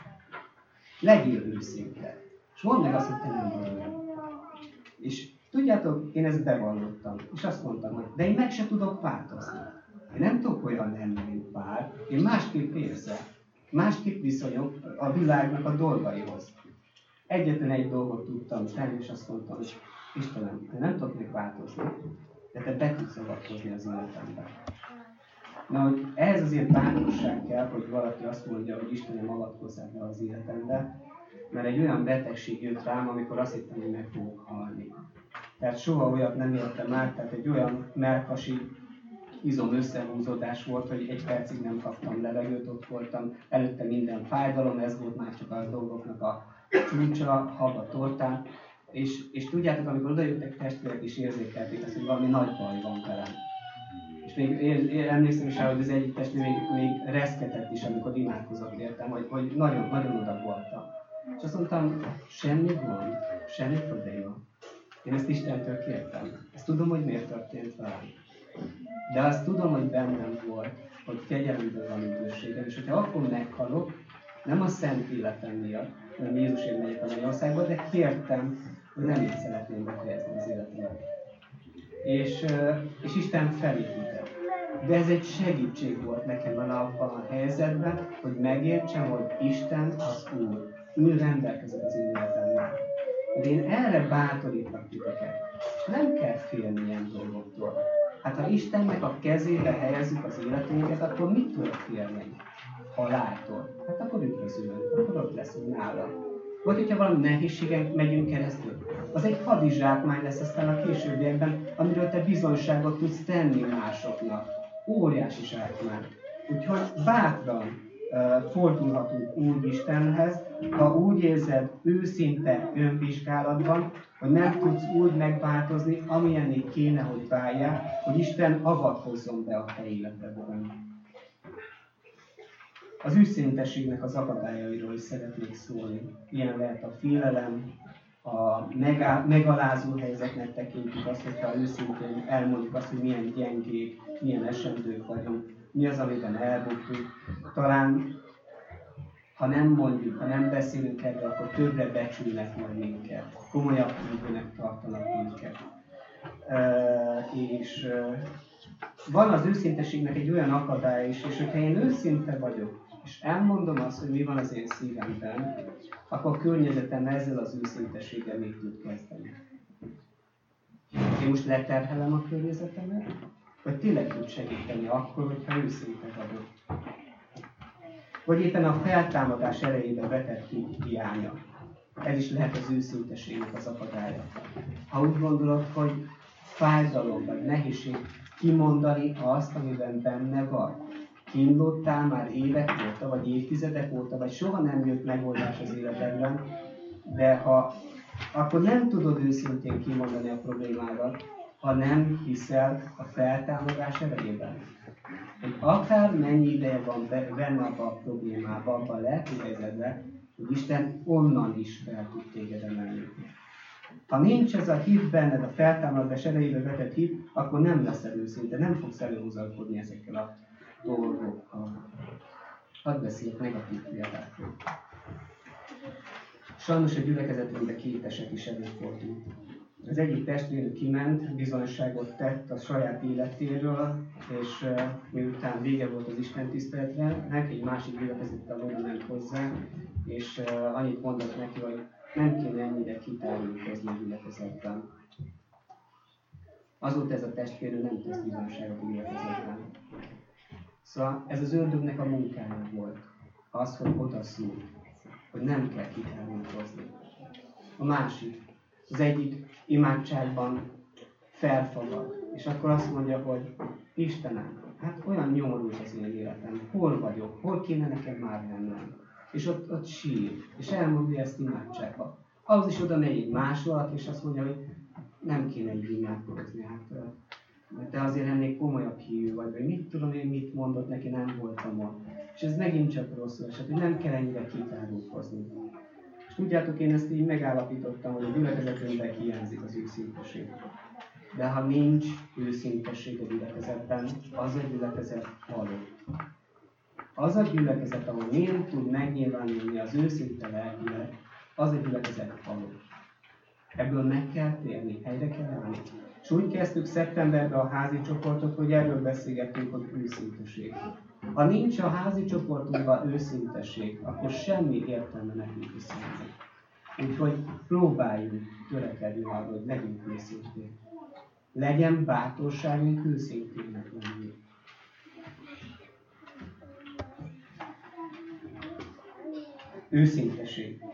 Legyél őszinte. És mondd meg azt, hogy te nem vagy olyan. És tudjátok, én ezt bevallottam. És azt mondtam, hogy de én meg se tudok változni. Én nem tudok olyan lenni, mint Pál. Én másképp érzek. Másképp viszonyok a világnak a dolgaihoz. Egyetlen egy dolgot tudtam tenni, és azt mondtam, hogy Istenem, te nem tudok még változni, de te be tudsz avatkozni az életembe. Na, hogy ehhez azért bátorság kell, hogy valaki azt mondja, hogy Istenem, avatkozzál be az életembe, mert egy olyan betegség jött rám, amikor azt hittem, hogy meg fogok halni. Tehát soha olyat nem éltem át, tehát egy olyan mellkasi izom összehúzódás volt, hogy egy percig nem kaptam levegőt, ott voltam, előtte minden fájdalom, ez volt már csak a dolgoknak a csúcsa, hab a tortán. És, és tudjátok, amikor odajöttek testvérek és érzékelték azt, hogy valami nagy baj van velem. És még én, én emlékszem is rá, hogy az egyik testvér még, még reszketett is, amikor imádkozott értem, hogy, hogy nagyon, nagyon oda voltam. És azt mondtam, semmi gond, semmi probléma. Én ezt Istentől kértem. Ezt tudom, hogy miért történt velem. De azt tudom, hogy bennem volt, hogy kegyelemből van időségem, és hogyha akkor meghalok, nem a szent életem miatt, hanem Jézusért megyek a mennyországba, de kértem, hogy nem így szeretném befejezni az életemet. És, és Isten felépített. De ez egy segítség volt nekem abban a helyzetben, hogy megértsem, hogy Isten az Úr. Ő rendelkezik az én életemmel. De én erre bátorítlak titeket. Nem kell félni ilyen dolgoktól. Hát ha Istennek a kezébe helyezzük az életünket, akkor mit tudok félni? Haláltól. Hát akkor üdvözülünk, akkor ott leszünk nála. Vagy hogyha valami nehézségen megyünk keresztül, az egy hadizsákmány lesz aztán a későbbiekben, amiről te bizonyságot tudsz tenni másoknak. Óriási zsákmány. Úgyhogy bátran uh, fordulhatunk úgy Istenhez, ha úgy érzed őszinte önvizsgálatban, hogy nem tudsz úgy megváltozni, amilyenné kéne, hogy váljál, hogy Isten avatkozzon be a te életedben. Az őszintességnek az akadályairól is szeretnék szólni. Ilyen lehet a félelem, a megá- megalázó helyzetnek tekintjük azt, hogyha őszintén elmondjuk azt, hogy milyen gyengék, milyen esendők vagyunk, mi az, amiben elbuktunk. Talán, ha nem mondjuk, ha nem beszélünk erről, akkor többre becsülnek majd minket, komolyabb hívőnek tartanak minket. Uh, és uh, van az őszinteségnek egy olyan akadály is, és hogyha én őszinte vagyok, és elmondom azt, hogy mi van az én szívemben, akkor a környezetem ezzel az őszinteséggel mit tud kezdeni. Én most leterhelem a környezetemet, vagy tényleg tud segíteni akkor, hogyha őszinte vagyok. Vagy éppen a feltámadás elejében vetett ki hiánya. Ez is lehet az őszinteségnek az akadálya. Ha úgy gondolod, hogy fájdalom vagy nehézség kimondani azt, amiben benne vagy. Kínlódtál már évek óta, vagy évtizedek óta, vagy soha nem jött megoldás az életedben, de ha akkor nem tudod őszintén kimondani a problémádat, ha nem hiszel a feltámadás erejében. Hogy akár mennyi ideje van benne abba a problémába, abba a lelki helyzetbe, hogy Isten onnan is fel tud téged emelni. Ha nincs ez a hit benned, a feltámadás erejébe vetett hit, akkor nem leszel őszinte, nem fogsz előhozalkodni ezekkel a dolgokkal. Hadd beszéljek negatív példákról. Sajnos a gyülekezetünkben két eset is előfordult. Az egyik testvérünk kiment, bizonyságot tett a saját életéről, és uh, miután vége volt az istentiszteletre, egy másik gyülekezettel oda ment hozzá, és uh, annyit mondott neki, hogy nem kéne ennyire kitárulkozni a gyülekezetben. Azóta ez a testvérő nem tesz bizonyságot a gyülekezetben. Szóval ez az ördögnek a munkája volt. Az, hogy oda szól, hogy nem kell kitárulkozni. A másik, az egyik imádságban felfogad, és akkor azt mondja, hogy Istenem, hát olyan nyomorult az én életem, hol vagyok, hol kéne nekem már lennem. És ott, ott sír, és elmondja ezt imádságban. Ahhoz is oda megy egy más valaki, és azt mondja, hogy nem kéne így imádkozni, hát te azért ennél komolyabb hívő vagy, vagy mit tudom én, mit mondott neki, nem voltam ott. És ez megint csak rosszul esett, hogy nem kell ennyire kitárulkozni. És tudjátok, én ezt így megállapítottam, hogy a gyülekezetünkben hiányzik az őszinteség. De ha nincs őszintesség a gyülekezetben, az a gyülekezet halott. Az a gyülekezet, ahol nem tud megnyilvánulni az őszinte lelkileg, az a gyülekezet halott. Ebből meg kell térni, helyre kell állni. És úgy kezdtük szeptemberben a házi csoportot, hogy erről beszélgettünk, hogy őszinteség. Ha nincs a házi csoportunkban őszinteség, akkor semmi értelme nekünk viszonyulni. Úgyhogy próbáljunk törekedni arra, hogy legyünk őszintén. Legyen bátorságunk őszintének lenni. Őszinteség.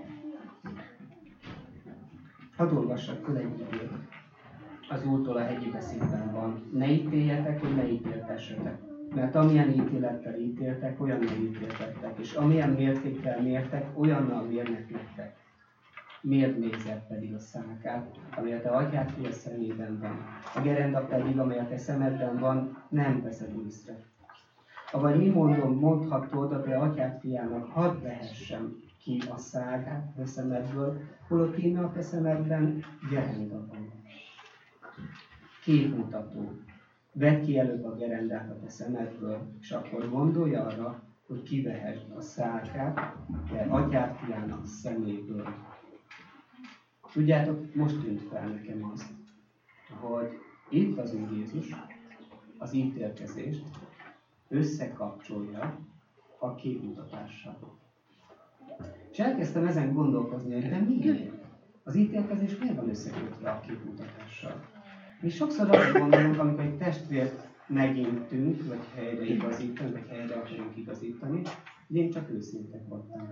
Hadd olvassak föl egy igét. Az Úrtól a hegyi beszédben van. Ne ítéljetek, hogy ne ítéltessetek. Mert amilyen ítélettel ítéltek, olyannal ítéltettek. És amilyen mértékkel mértek, olyannal mérnek nektek. Miért nézed pedig a szálkát, ami a te atyád fia szemében van? A gerenda pedig, amely a te szemedben van, nem veszed észre. Avagy mi mondom, mondhatod a te atyád fiának, hadd vehessem ki a szágát a szemedből, holott íme a te szemedben gerenda van. Képmutató. Vedd ki előbb a gerendát a te szemedből, és akkor gondolj arra, hogy kivehesd a szálkát te atyád fiának szeméből. Tudjátok, most tűnt fel nekem az, hogy itt az Úr Jézus az ítélkezést összekapcsolja a képmutatással. És elkezdtem ezen gondolkozni, hogy de miért? Az ítélkezés miért van összekötve a képmutatással? Mi sokszor azt gondolunk, amikor egy testvért megintünk, vagy helyreigazítunk, vagy helyre akarunk igazítani, hogy én csak őszinte voltam.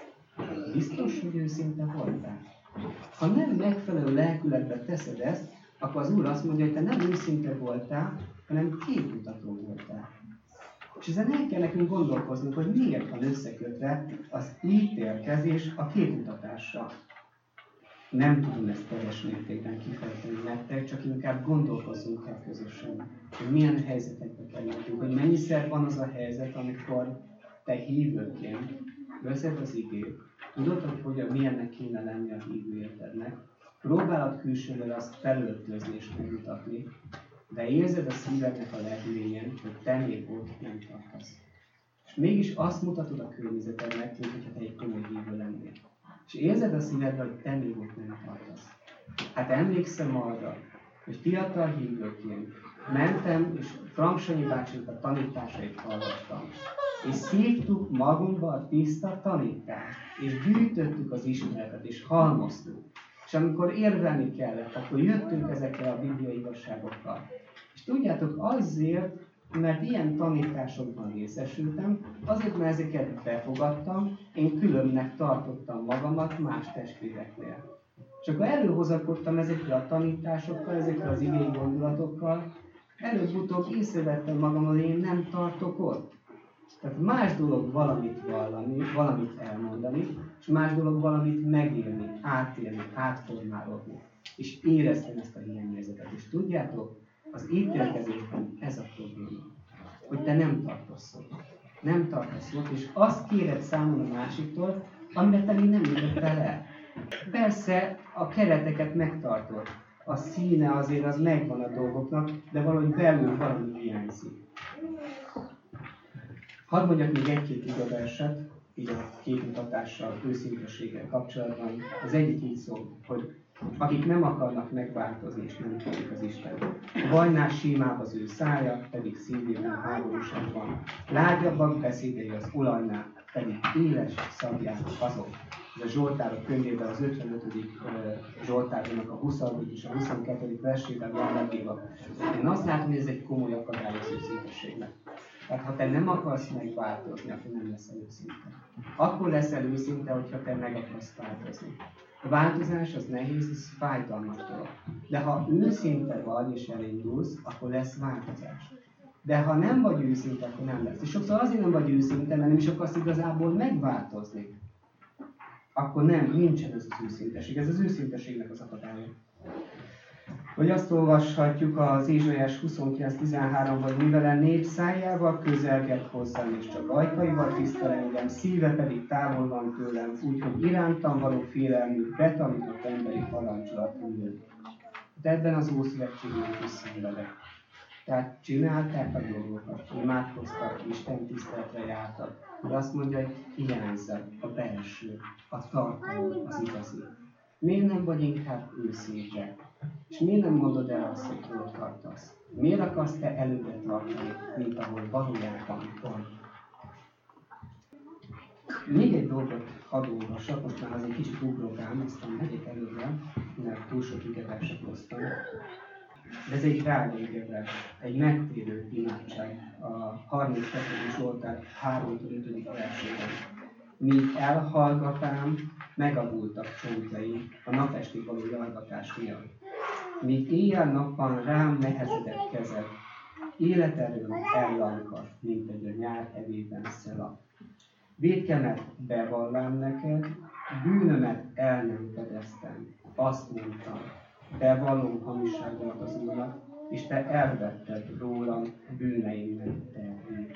Biztos, hogy őszinte voltál? Ha nem megfelelő lelkületben teszed ezt, akkor az Úr azt mondja, hogy te nem őszinte voltál, hanem képmutató voltál. És ezen el kell nekünk gondolkoznunk, hogy miért van összekötve az ítélkezés a képmutatással. Nem tudom ezt teljes mértékben kifejteni nektek, csak inkább gondolkozzunk el közösen, hogy milyen helyzetekbe kell jöttünk, hogy mennyiszer van az a helyzet, amikor te hívőként veszed az igét, tudod, hogy hogyan, milyennek kéne lenni a hívő életednek, próbálod külsőről azt felöltözni és megmutatni, de érzed a szívednek a legmélyen, hogy te még ott nem tartasz. És mégis azt mutatod a környezetednek, mint hogyha te egy komoly hívő lennél. És érzed a szívedben, hogy te még ott nem tartasz. Hát emlékszem arra, hogy fiatal hívőként mentem, és Frank Sanyi bácsinak a tanításait hallgattam. És szívtuk magunkba a tiszta tanítást, és gyűjtöttük az ismeretet, és halmoztuk. És amikor érvelni kellett, akkor jöttünk ezekkel a bibliai igazságokkal. És tudjátok, azért, mert ilyen tanításokban részesültem, azért, mert ezeket befogadtam, én különnek tartottam magamat más testvéreknél. És akkor előhozakodtam ezekkel a tanításokkal, ezekkel az igény gondolatokkal, előbb-utóbb észrevettem magam, hogy én nem tartok ott. Tehát más dolog valamit vallani, valamit elmondani, és más dolog valamit megélni, átélni, átformálódni. És érezni ezt a hiányérzetet. És tudjátok, az ítélkezésben ez a probléma, hogy te nem tartasz ott. Nem tartasz ott, és azt kéred számon a másiktól, amire te még nem jöttél bele. Persze a kereteket megtartod. A színe azért az megvan a dolgoknak, de valahogy belül valami hiányzik. Hadd mondjak még egy-két igeverset, így a képmutatással, őszinteséggel kapcsolatban. Az egyik így szól, hogy akik nem akarnak megváltozni és nem tudjuk az Isten. A vajnál símább az ő szája, pedig szívében háborúság van. Lágyabbak beszédei az olajnál, pedig éles szabják azok. Ez a Zsoltárok könyvében az ötvenötödik Zsoltárnak a huszadik és a huszonkettedik versében van megírva. Én azt látom, hogy ez egy komoly akadály az őszintességnek. Tehát ha te nem akarsz megváltozni, akkor nem leszel őszinte. Akkor leszel őszinte, hogyha te meg akarsz változni. A változás az nehéz, ez fájdalmas dolog. De ha őszinte vagy és elindulsz, akkor lesz változás. De ha nem vagy őszinte, akkor nem lesz. És sokszor azért nem vagy őszinte, mert nem is akarsz igazából megváltozni. Akkor nem, nincsen ez az őszinteség. Ez az őszinteségnek az akadálya. Hogy azt olvashatjuk az Ézsaiás huszonkilenc tizenhárom, hogy mivel a nép szájával közelgett hozzám, és csak ajkaival tisztel engem, szíve pedig távol van tőlem, úgyhogy irántam való félelmű, betanított emberi parancsolat ül. De ebben az Ószövetségben is szenvedek. Tehát csinálták a dolgokat, imádkoztak, Isten tiszteletre jártak. De azt mondja, hogy hiányzik a belső, a tartalom, az igazi. Miért nem vagy inkább őszinte? És miért nem mondod el azt, hogy hol tartasz? Miért akarsz te előre tartani, mint ahol valójában van? Még egy dolgot hadd olvassak, most már az egy kicsit ugrogám, aztán megyek előre, mert túl sok igeverset hoztam. De ez egy drága igevers, egy megtérő imádság a harminckettedik Zsoltár háromtól ötödik versében. Míg elhallgatám, megavultak csontjaim a napesti való jallgatás miatt. Míg éjjel-nappal rám nehezedett kezed, életerőm ellankadt, mint egy a nyár evében szela. Vétkemet bevallám neked, bűnömet el nem fedeztem. Azt mondtam, bevallom hamiságomat az Úrnak, és te elvetted rólam bűneimnek terhét.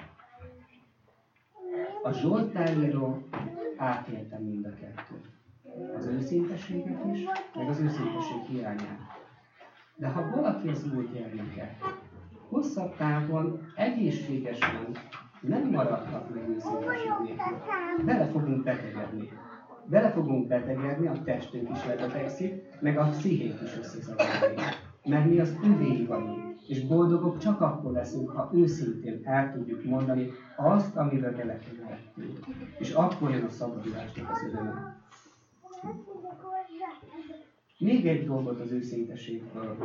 A Zsoltáríró átélte mind a kettőt. Az őszinteséget is, meg az őszinteség hiányát. De ha valaki az Úr gyermeke, hosszabb távon egészségesen nem maradhat meg őszinteség nélkül. Bele fogunk betegedni. Bele fogunk betegedni, a testünk is lebetegszik, meg a pszichét is összezavarodni. Mert mi az üvéi vagyunk. És boldogok csak akkor leszünk, ha őszintén el tudjuk mondani azt, amivel belekeveredtünk. És akkor jön a szabadulásnak az öröme. Még egy dolgot az őszinteségből.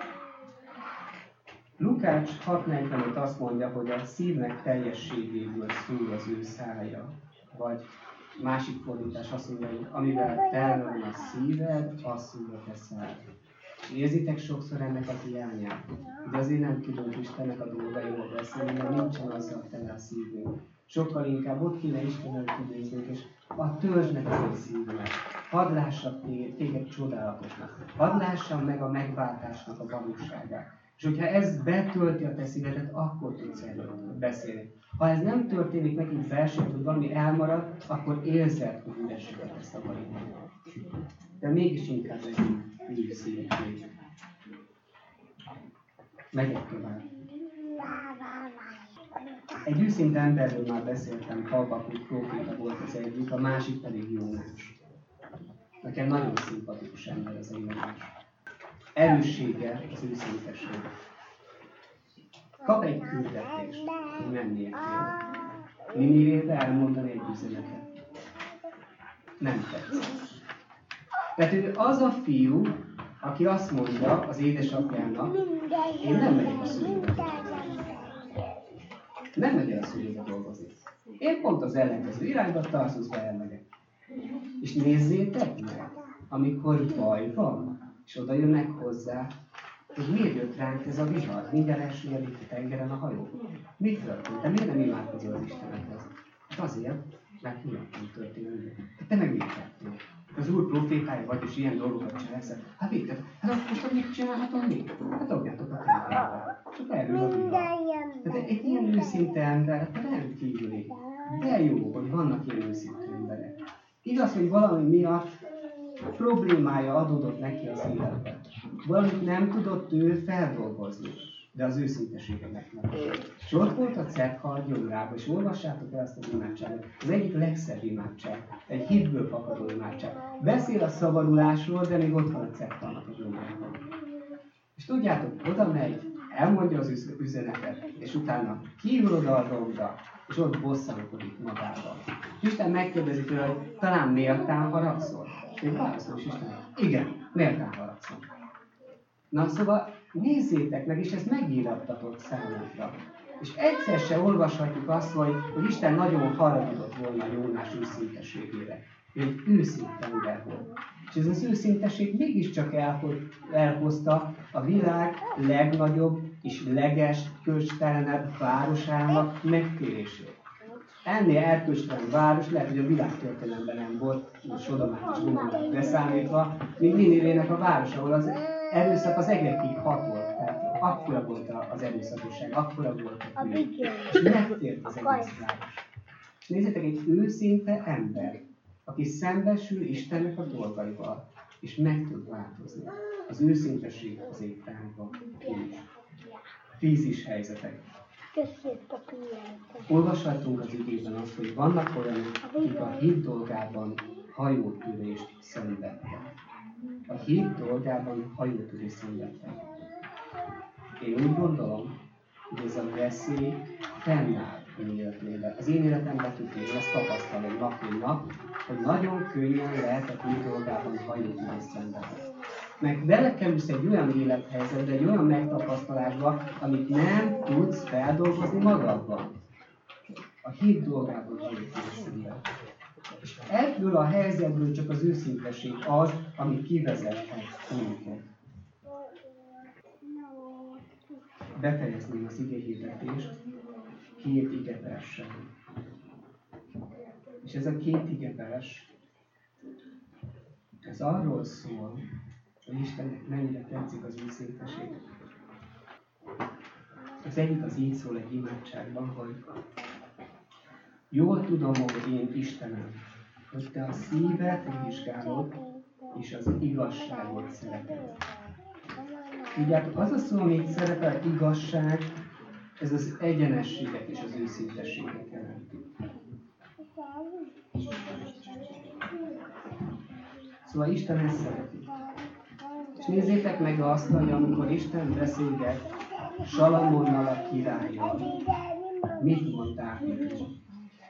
Lukács hat negyvenöt azt mondja, hogy a szívnek teljességéből szól az ő szája. Vagy másik fordítás azt mondja, hogy amivel telve van a szíved, az szól a te szád. Érzitek sokszor ennek a hiányát, de azért nem tudunk Istennek a dolgairól beszélni, mert nincsen azzal tele a szívünk. Sokkal inkább ott kéne Istennel idéznünk, és a törzs meg az én szívemet. Hadd lássak téged csodálatosnak. Hadd lássam meg a megváltásnak a valóságát. És hogyha ez betölti a te szívedet, akkor tudsz erről beszélni. Ha ez nem történik meg így belsőt, hogy valami elmarad, akkor érzed, hogy ürességet ezt a valóban. De mégis inkább legyünk így szívét. Megyek tovább. Egy őszinte emberről már beszéltem, Habakuk próféta volt az egyik, a másik pedig Jónás. Nekem nagyon szimpatikus ember az a Jónás. Erőssége az őszinteség. Kap egy küldetést, hogy mennie kell. Ninivébe elmondani egy üzenetet. Nem tetszik. Tehát ő az a fiú, aki azt mondja az édesapjának, én nem megyek a szülőbe. Nem megyek a szülőbe dolgozni. Én pont az ellenkező irányba Tarszusba elmegyek. És nézzétek meg, amikor baj van, és oda jönnek hozzá, hogy miért jött ránk ez a vihar, mindjárt elsüllyed itt a tengeren a hajó. Mit történt? Te miért nem imádkozol az Istenedhez? Hát azért, mert miattam történik. Te meg mit tettél? Az Úr profétája vagy, és ilyen dolgokat cselekszel. Hát mit tettél? Hát most mit csinálhatom mi? Hát dobjátok a tengerbe. Csak erről a vihar. Tehát egy ilyen őszinte ember, rendkívüli. De jó, hogy vannak ilyen őszinte emberek. Igaz, hogy valami miatt problémája adódott neki az életben. Valamit nem tudott ő feldolgozni, de az őszintesége megmaradt. És ott volt a Cetthal gyomrában, és olvassátok el ezt az imádságot. Az egyik legszebb imádság, egy hitből fakadó imádság. Beszél a szabadulásról, de még ott van a Cethalnak a gyomrában. És tudjátok, oda megy, elmondja az üzenetet, és utána kiül oda a dombra, és ott bosszankodik magával. Isten megkérdezi tőle, hogy talán méltán haragszol? Én válaszol is Isten, igen, méltán haragszol. Na szóval nézzétek meg, és ez megírattatott számunkra. És egyszer se olvashatjuk azt, hogy, hogy Isten nagyon haragudott volna Jónás őszinteségére. Ő egy őszinte ember volt. És ez az őszinteség mégiscsak elhozta a világ legnagyobb és legerkölcstelenebb városának megtérését. Ennél erkölcstelen város lehet, hogy a világtörténelemben nem volt, Sodomát és Gomorrát beszámítva, mint Ninivének a város, ahol az erőszak az egekig hatolt. Tehát akkora volt az erőszakosság, akkora volt a bűn. És megtért az egész város. És nézzétek, egy őszinte ember, aki szembesül Istennek a dolgaival, és meg tud változni. Az őszinteség az égtárban. Krízis helyzetek. Olvashatunk az igében azt, hogy vannak olyanok, akik a hit dolgában hajótörést szenvedtek. A hit dolgában hajótörést szenvedtek. Én úgy gondolom, hogy ez a veszély fennáll az életében. Az én életemben tudni, én ezt tapasztalom nap, mint nap, hogy nagyon könnyen lehet a hit dolgában hajótörést szenvedni. Meg belekerülsz egy olyan élethelyzetbe, egy olyan megtapasztalásba, amit nem tudsz feldolgozni magadban. A hit dolgában hajótörésben. És ebből a helyzetből csak az őszinteség az, ami kivezethet minket. Befejezném az igéhirdetést két igeverssel. És ez a két igevers, ez arról szól, hogy Istennek mennyire tetszik az őszinteség. Az egyik az így szól egy imádságban, hogy jól tudom, hogy én Istenem, hogy te a szívet vizsgálod, és az igazságot szereted. Tudjátok, az a szó, amit szerepel igazság, ez az egyenességet és az őszintességet jelenti. Szóval Isten ezt szereti. És nézzétek meg azt, hogy amikor Isten beszélget Salamonnal a királlyal, mit mondták neki?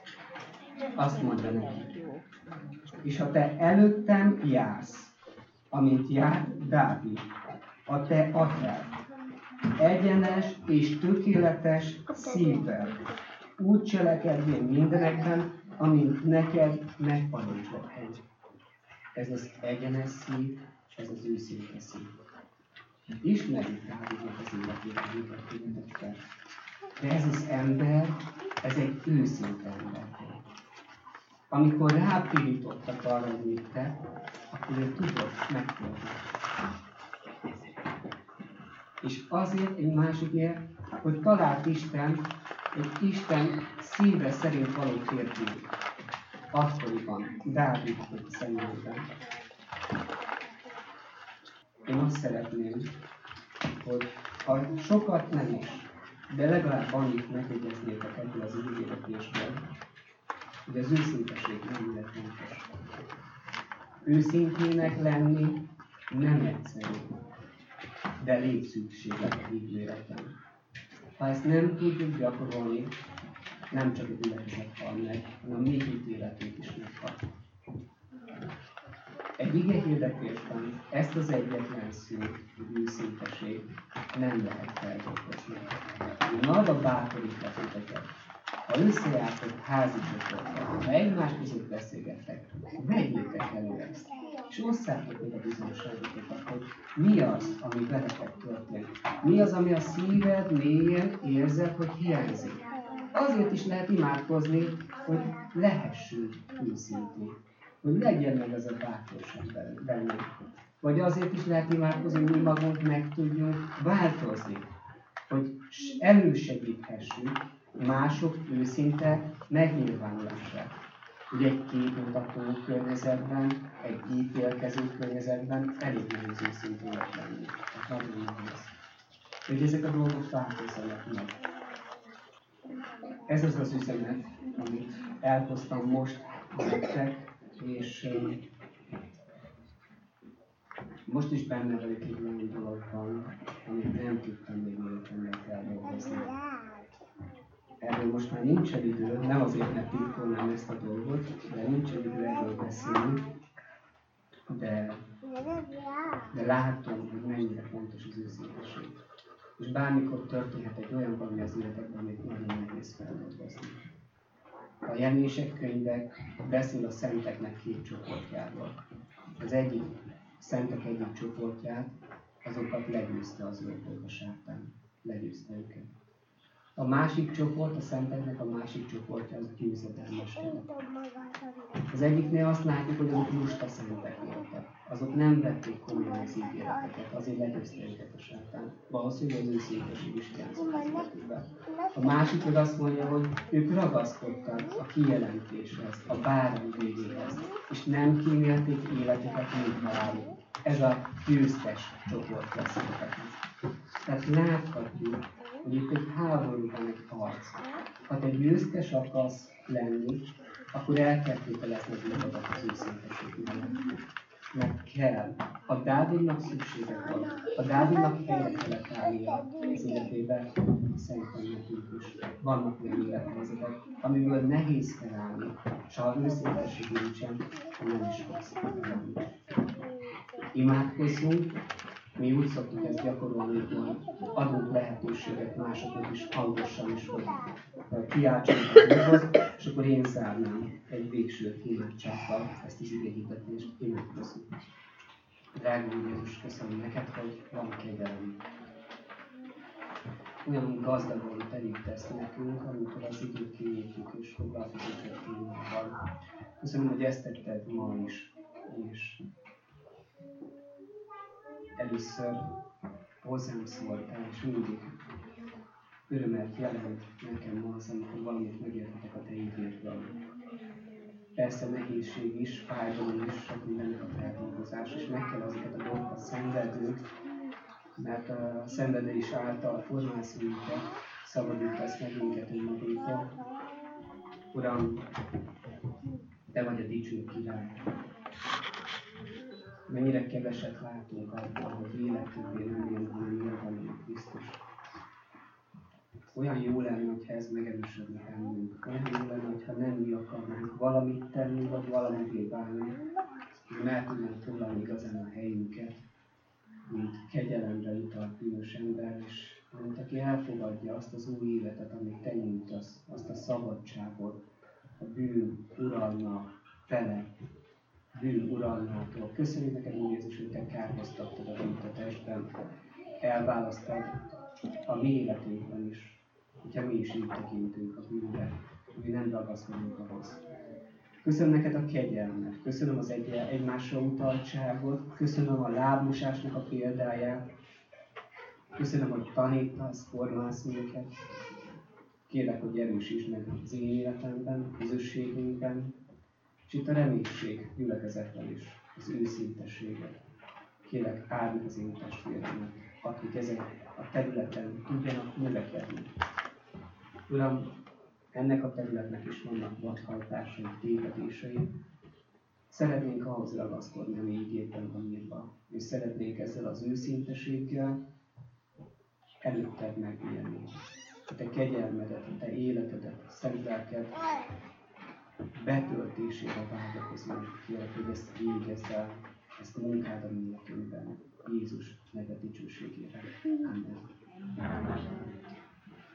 Azt mondja neki. És ha te előttem jársz, amint járt Dávid, a te atyád, egyenes és tökéletes szívvel, úgy cselekedjél mindenekben, amint neked megparancsolatom. Ez az egyenes szív, ez az őszinte szív. Ismerjük Dávidnak az életét, amiket kérdeztek. De ez az ember, ez egy őszinte ember. Amikor rápirítottak arra, hogy mit te, akkor ő tudott megtudni. És azért egy másik ér, hogy talált Isten, egy Isten szíve szerint való férfi. Akkoriban, Dávid személyében. Én azt szeretném, hogy ha sokat nem is, de legalább annyit megegyeznétek ebből az ígéretésből, hogy az őszinteség nem lett fontos. Őszintének lenni nem egyszerű, de létszükséglet a ígéreten. Ha ezt nem tudjuk gyakorolni, nem csak a gyülekezet hal meg, hanem mi ítéletünk is meghal. Egy ige hirdetésben ezt az egyetlen szó, hogy őszinteség, nem lehet feldolgozni. Én arra bátorítlak titeket, ha összejártok házi csoportban, ha egymás között beszélgettek, vegyétek elő ezt, és osszátok meg a bizonságotokat, hogy mi az, ami veletek történik. Mi az, ami a szíved mélyén érzed, hogy hiányzik. Azért is lehet imádkozni, hogy lehessünk őszintén. Hogy legyen meg az a bátorság bennünk. Vagy azért is lehet imádkozni, hogy mi magunk meg tudjunk változni. Hogy elősegíthessük mások őszinte megnyilvánulását. Ugye egy képmutató környezetben, egy ítélkező környezetben elég nehéz őszintének lenni. Tehát nagyon nehéz. Hogy ezek a dolgok változzanak meg. Ez az az üzenet, amit elhoztam most nektek, és um, most is benne vagyok egy olyan dologban, amit nem tudtam még életemben feldolgozni. Erről most már nincsen idő, nem azért, mert titkolnám ezt a dolgot, de nincsen idő erről beszélni, de, de látom, hogy mennyire fontos az őszinteség. És bármikor történhet egy olyan valami az életedben, amit nagyon nehéz feldolgozni. A Jelenések könyve beszél a szenteknek két csoportjáról. Az egyik, szentek egyik csoportját, azokat legyőzte az ördög, a sátán. Legyőzte őket. A másik csoport, a szenteknek a másik csoportja az győzedelmeskedett. Az egyiknél azt látjuk, hogy azok lusta szentek voltak. Azok nem vették komolyan az ígéreteket, azért legyőzte őket a sátán. Valószínűleg az őszinteség is hiányzik. A másik meg azt mondja, hogy ők ragaszkodtak a kijelentéshez, a bárány végéhez, és nem kímélték életüket, mint haláluk. Ez a győztes csoport beszéltek. Tehát láthatjuk, hogy itt egy háborúban egy harc. Ha te győztes akarsz lenni, akkor el kell tételezned magadat az őszinteség mellett. Mert kell. Ha Dávidnak szüksége van, ha Dávidnak helyet kellett állnia az életében, szerintem nekünk is vannak olyan élethelyzetek, amiből nehéz felállni, és ha őszinteség nincsen, nem is fogsz felállni. Imádkozzunk, mi úgy szoktuk ezt gyakorolni, hogy adunk lehetőséget másoknak is hangosan is, hogy kiáltsanak az Úrhoz, és akkor én zárnám egy végső imádsággal ezt az igéhirdetést. Imádkozzunk. Drága Úr Jézus, köszönöm neked, hogy van kegyelem. Olyan gazdagon terítesz nekünk, amikor az időt kinyitjuk és foglalkozunk a témával. Köszönöm, hogy ezt tetted ma is, és először hozzám szóltál, és mindig örömet jelent nekem ma az, amikor valamit megérthetek a te ígérdből. Persze nehézség is, fájdalom is, sok mindennek a feldolgozás, és meg kell ezeket a dolgokat szenvednünk, mert a szenvedés által formálsz minket, szabadítasz meg minket önmagunktól. Uram, te vagy a dicső király. Mennyire keveset látunk abban, hogy életünkben nem jön, hanem nyilvánul Krisztus. Olyan jó lenne, hogyha ez megerősödne bennünk. Olyan jó lenne, hogyha nem mi akarnánk valamit tenni, vagy valamivé válni, hogy el tudnánk foglalni igazán a helyünket, mint kegyelemre utalt bűnös ember, és mint aki elfogadja azt az új életet, amit te nyújtasz, azt a szabadságot, a bűn uralma fele, bűn uralmától. Köszönjük neked, Úr Jézus, hogy te kárhoztattad a bűnt a testben, elválasztad a mi életünkben is, hogyha mi is így tekintünk a bűnre, mi nem ragaszkodunk ahhoz. Köszönöm neked a kegyelmet, köszönöm az egy, egymásra utaltságot, köszönöm a lábmosásnak a példáját, köszönöm, hogy tanítasz, formálsz minket. Kérlek, hogy erősítsd meg az én életemben, közösségünkben, és itt a reménység gyülekezetben is, az őszintességet. Kérlek, áld meg az én testvéremet, akik ezen a területen tudjanak növekedni. Uram, ennek a területnek is vannak vadhajtásai, tévedései. Szeretnénk ahhoz ragaszkodni, ami ígérben van írva, és szeretnénk ezzel az őszinteséggel előtted megélni. A te kegyelmedet, a te életedet, a szent lelked betöltésére vágyakozunk. Kérlek, hogy ezt végezd el, ezt munkád a mi életünkben. Jézus neve dicsőségére. Amen.